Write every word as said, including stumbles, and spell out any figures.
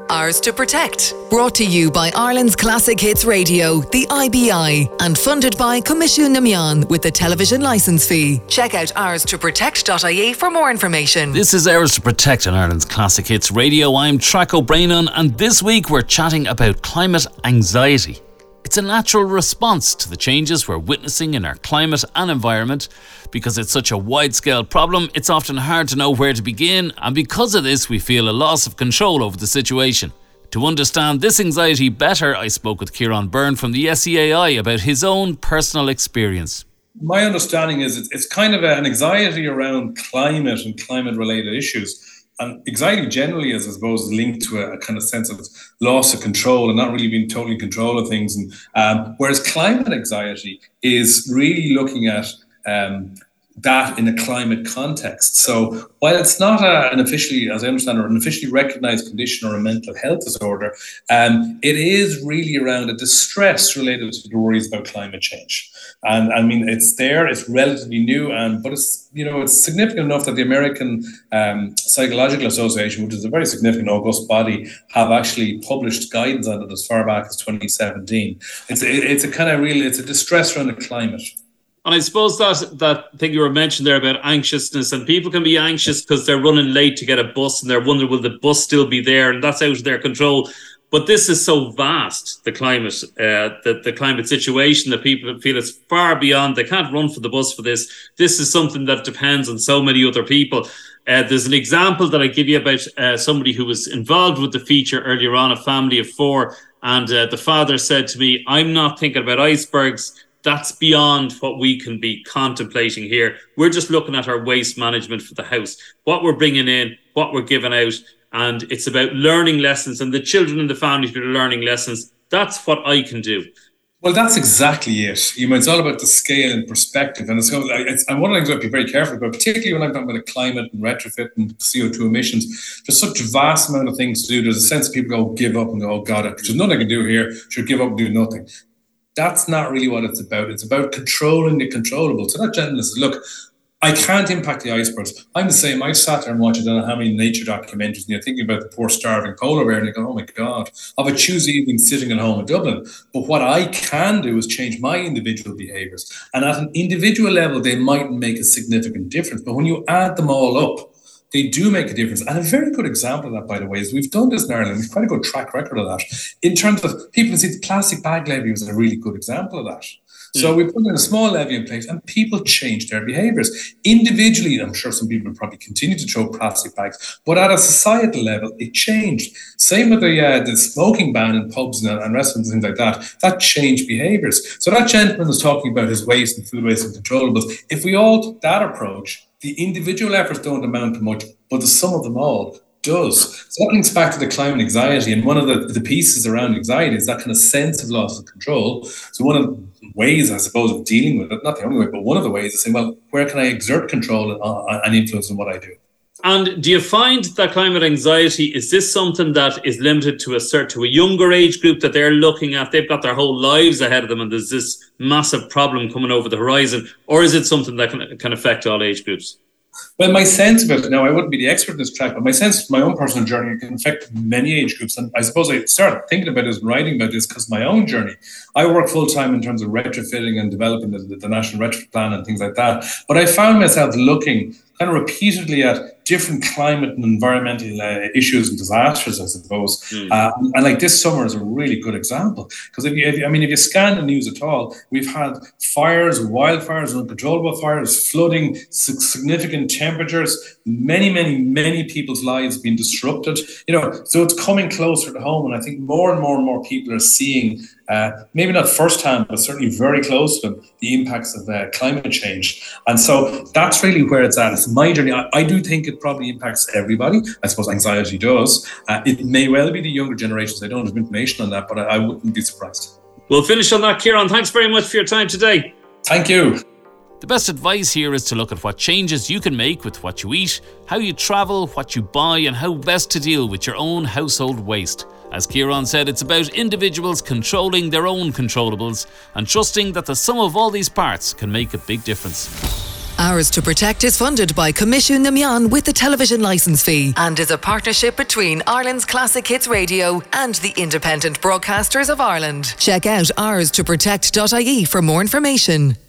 Ours to Protect. Brought to you by Ireland's Classic Hits Radio, the I B I, and funded by Comisiún na Meán with the television licence fee. Check out ours to protect dot I E for more information. This is Ours to Protect on Ireland's Classic Hits Radio. I'm Track O'Brien, and this week we're chatting about climate anxiety. It's a natural response to the changes we're witnessing in our climate and environment. Because it's such a wide-scale problem, it's often hard to know where to begin, and because of this, we feel a loss of control over the situation. To understand this anxiety better, I spoke with Kieran Byrne from the S E A I about his own personal experience. My understanding is it's, it's kind of an anxiety around climate and climate-related issues. And anxiety generally is, I suppose, linked to a, a kind of sense of loss of control and not really being totally in control of things. And um, whereas climate anxiety is really looking at um, that in a climate context. So while it's not a, an officially, as I understand, or an officially recognized condition or a mental health disorder, um, it is really around a distress related to the worries about climate change. And I mean, it's there, it's relatively new, and but it's, you know, it's significant enough that the American um, Psychological Association, which is a very significant august body, have actually published guidance on it as far back as twenty seventeen. It's a, it's a kind of real, it's a distress around the climate. And I suppose that that thing you were mentioning there about anxiousness, and people can be anxious because they're running late to get a bus and they're wondering, will the bus still be there? And that's out of their control. But this is so vast, the climate, uh, the, the climate situation, that people feel it's far beyond. They can't run for the bus for this. This is something that depends on so many other people. Uh, there's an example that I give you about uh, somebody who was involved with the feature earlier on, a family of four. And uh, the father said to me, I'm not thinking about icebergs. That's beyond what we can be contemplating here. We're just looking at our waste management for the house, what we're bringing in, what we're giving out. And it's about learning lessons, and the children in the families are learning lessons. That's what I can do. Well, that's exactly it. You know, it's all about the scale and perspective. And it's, it's and one of the things I have to be very careful about, particularly when I'm talking about the climate and retrofit and C O two emissions, there's such a vast amount of things to do. There's a sense of people go, give up and go, oh God, there's nothing I can do here. Should give up and do nothing. That's not really what it's about. It's about controlling the controllable. So that gentleman says, look, I can't impact the icebergs. I'm the same. I've sat there and watched, I don't know how many nature documentaries, and you're thinking about the poor starving polar bear, and you go, oh my God, I've a Tuesday evening sitting at home in Dublin. But what I can do is change my individual behaviours. And at an individual level, they might make a significant difference. But when you add them all up, they do make a difference. And a very good example of that, by the way, is we've done this in Ireland. We've quite a good track record of that. In terms of people see the plastic bag levy was a really good example of that. So we put in a small levy in place and people changed their behaviours. Individually, I'm sure some people will probably continue to throw plastic bags, but at a societal level, it changed. Same with the uh, the smoking ban in pubs and, and restaurants and things like that. That changed behaviours. So that gentleman was talking about his waste and food waste and controllables. If we all took that approach, the individual efforts don't amount to much, but the sum of them all does. So that links back to the climate anxiety, and one of the, the pieces around anxiety is that kind of sense of loss of control. So one of the ways, I suppose, of dealing with it, not the only way, but one of the ways is saying, well, where can I exert control and, and influence in what I do? And do you find that climate anxiety, is this something that is limited to a certain, to a younger age group that they're looking at? They've got their whole lives ahead of them and there's this massive problem coming over the horizon, or is it something that can, can affect all age groups? Well, my sense of it, now I wouldn't be the expert in this track, but my sense of my own personal journey can affect many age groups. And I suppose I started thinking about this and writing about this because my own journey, I work full time in terms of retrofitting and developing the, the National Retrofit Plan and things like that. But I found myself looking kind of repeatedly at different climate and environmental uh, issues and disasters, I suppose. Mm. Uh, and, and like this summer is a really good example. Because if you, if, I mean, if you scan the news at all, we've had fires, wildfires, uncontrollable fires, flooding, significant temperatures, many, many, many people's lives being disrupted. You know, so it's coming closer to home. And I think more and more and more people are seeing, uh, maybe not firsthand, but certainly very close to them, the impacts of uh, climate change. And so that's really where it's at. It's my journey. I, I do think it probably impacts everybody. I suppose anxiety does. Uh, it may well be the younger generations. I don't have information on that, but I, I wouldn't be surprised. We'll finish on that, Kieran. Thanks very much for your time today. Thank you. The best advice here is to look at what changes you can make with what you eat, how you travel, what you buy, and how best to deal with your own household waste. As Kieran said, it's about individuals controlling their own controllables and trusting that the sum of all these parts can make a big difference. Ours to Protect is funded by Commission na Meán with the television licence fee and is a partnership between Ireland's Classic Hits Radio and the Independent Broadcasters of Ireland. Check out ours to protect dot I E for more information.